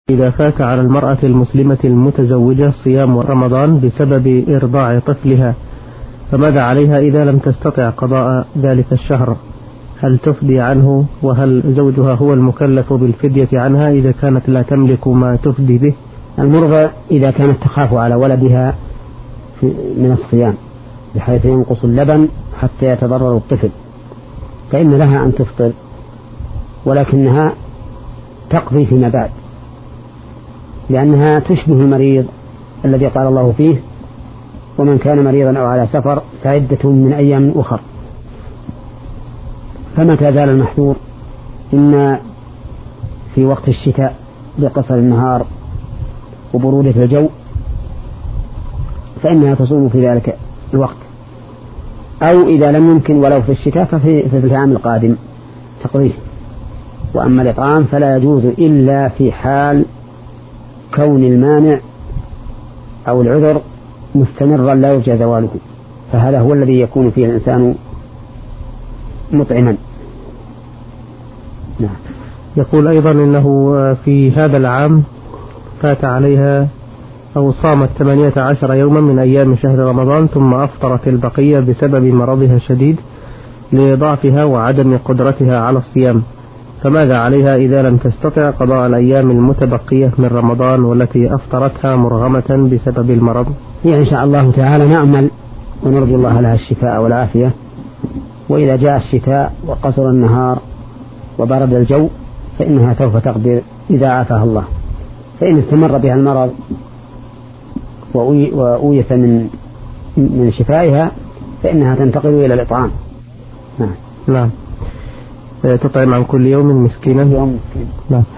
إذا فات على المرأة المسلمة المتزوجة صيام رمضان بسبب إرضاع طفلها، فماذا عليها إذا لم تستطع قضاء ذلك الشهر؟ هل تفدي عنه؟ وهل زوجها هو المكلف بالفدية عنها إذا كانت لا تملك ما تفدي به؟ المرضى إذا كانت تخاف على ولدها من الصيام بحيث ينقص اللبن حتى يتضرر الطفل، فإن لها أن تفطر، ولكنها تقضي فيما بعد، لأنها تشبه المريض الذي قال الله فيه: ومن كان مريضا أو على سفر فعدة من أيام أخر. فمتى زال المحذور إن في وقت الشتاء بقصر النهار وبرودة الجو فإنها تصوم في ذلك الوقت، أو إذا لم يمكن ولو في الشتاء ففي العام القادم تقضيه. وأما الإطعام فلا يجوز إلا في حال كون المانع أو العذر مستمرا لا يرجى زواله، فهذا هو الذي يكون فيه الإنسان مطعما. نعم. يقول أيضا إنه في هذا العام فات عليها أو صامت 18 يوما من أيام شهر رمضان ثم أفطرت البقية بسبب مرضها الشديد لضعفها وعدم قدرتها على الصيام، فماذا عليها إذا لم تستطع قضاء الأيام المتبقية من رمضان والتي أفطرتها مرغمة بسبب المرض؟ يعني إن شاء الله تعالى نأمل ونرجو الله لها الشفاء والعافية، وإذا جاء الشتاء وقصر النهار وبرد الجو فإنها سوف تقدر إذا عافاها الله. فإن استمر بها المرض وأويس من شفائها فإنها تنتقل إلى الإطعام. نعم. تطعم عن كل يوم مسكينا. يوم مسكين. نعم.